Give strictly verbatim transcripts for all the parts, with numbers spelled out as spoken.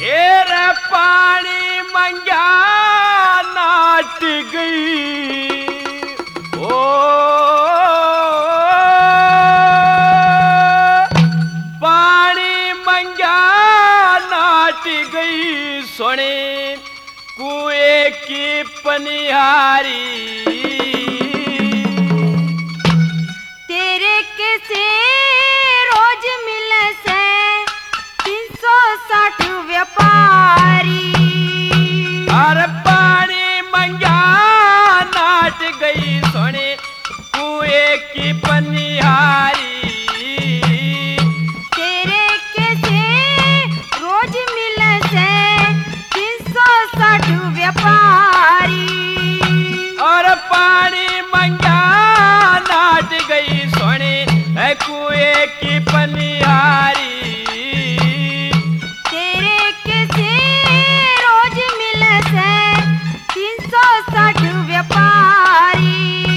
हेर पानी मंगा नाट गई ओ पानी मंगा नाट गई सोने कुएं की पनिहारी तेरे कैसे रोज मिले से तीन सौ साठ व्यापारी और पानी मंगा नाट गई सोने कुएं की पनिहारी तेरे कैसे रोज मिले से तीन सौ साठ व्यापारी और पानी मंगा नाट गई सोने कुएं की पनिहारी तेरे कैसे रोज मिले से तीन सौ साठ व्यापारी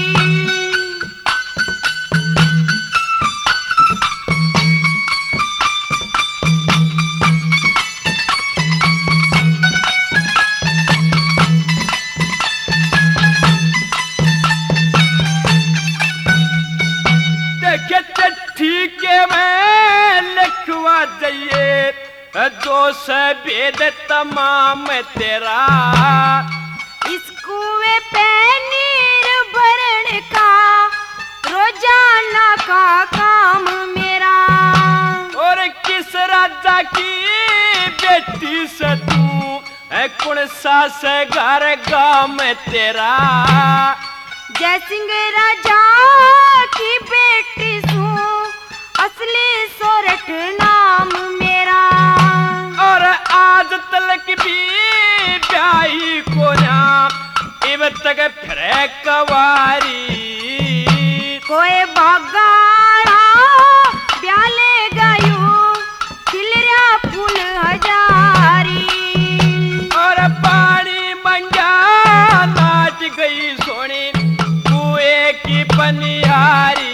देखे चिट्ठी के में लिखवा जाइए जो से भेद तमाम तेरा इस कुएं पे नीर भरण का रोजाना का काम मेरा और किस राजा की बेटी से तू है कौन सा से घर गाँव में तेरा जय सिंह राजा की बेटी सू असली सोरठ नाम मेरा और आज तलक भी ब्याही को नाम इव तक फिर कवारी कोई बागाड़ा ब्याले गायो खिलरिया फूल हजारी और पानी मंगा नाच गई सोनी कुएं की पनिहारी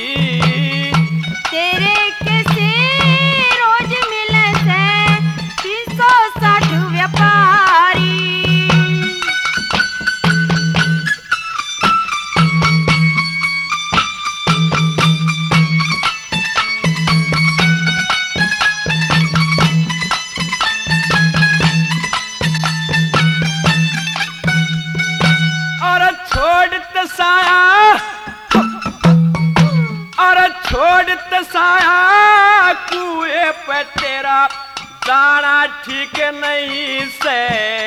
तेरे कैसे रोज मिले से तीन सौ साठ व्यापारी और छोड़ तसाया और छोड़ तसाया कुएं पे तेरा जाना ठीक नहीं से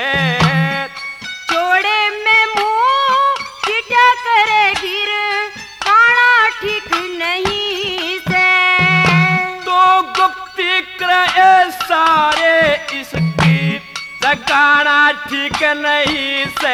छोड़े में मुंह क्या करे गिर काना ठीक नहीं से तो गुप्ती करे सारे इसकी जगाना ठीक नहीं से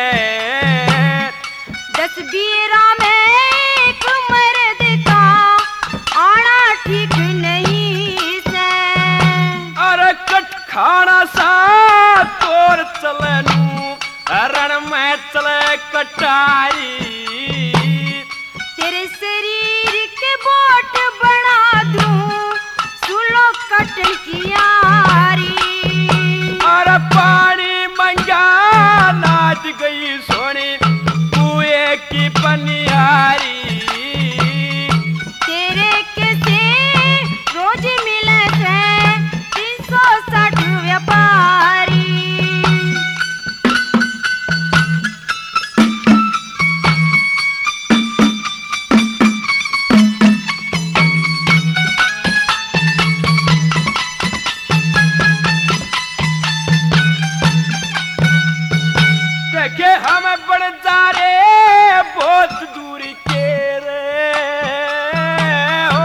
दस बीरा में एक मर्द का आना ठीक नहीं से और कट खाना सा तोर चले नू रण में चले कटारी तेरे शरीर के बोट बना दूं सुलो कटन की यारी और पानी मंगा नाच गई सोनी कुएं की पनिहारी तेरे कैसे रोज मिले से तीन सौ साठ व्यापारी देखे हम बड़ जा रे बहुत दूरी के रे ओ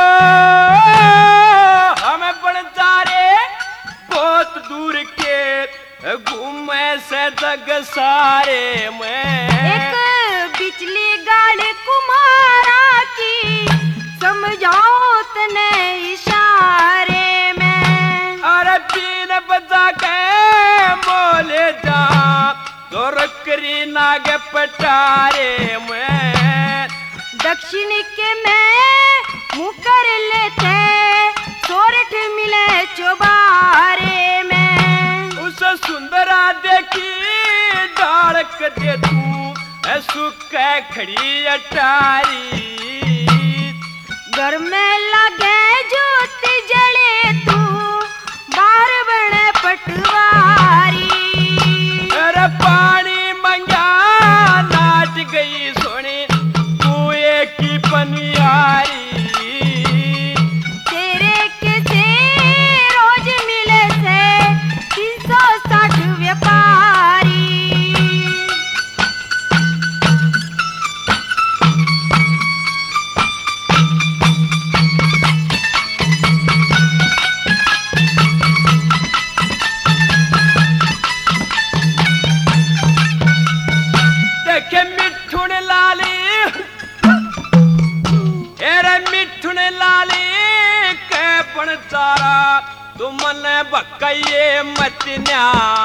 हम बड़ जा रे बहुत दूर के घूमे से जग सारे में एक बिजली गाड़ी कुमारा की समझाओ तने इशारे में अरे बीन बजा के मोले जा जोर करी नाग पटारे में दक्षिण के में मुकर लेते सोरठ मिले चौबारे में रोक दे तू सुख खड़ी अटारी। घर में लगे ज्योति जले तू बार बने पटवारी। अरे पानी मंगा नाच गई सोनी कुएं की पनियारी। तेरे किसे रोज मिले से तीन सौ साठ व्यापारी। देखे मिठुन लाली एरे मिठुन लाली के पण चारा तू मन बकइए मत न्या।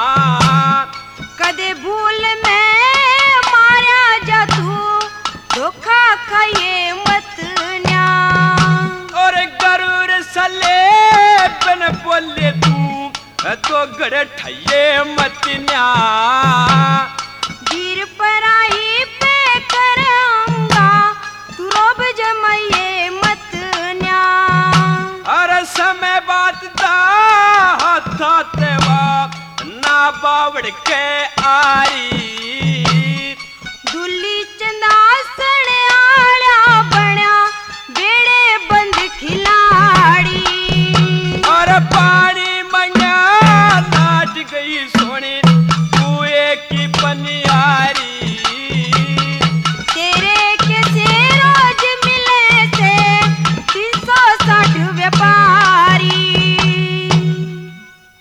कदे भूल में मारा जा तू धोखा खाइए मत न्या। और गरुर सले बन बोले तू तो गड़ ठइए मत न्या। वीर पराई पे कराऊंगा तू रोब जमाइए मत न्या। अरे समय बात दा हाथे बाप ना बावड़ के आरी। दुली चंदासण आला बना बेड़े बंद खिलाड़ी। और पा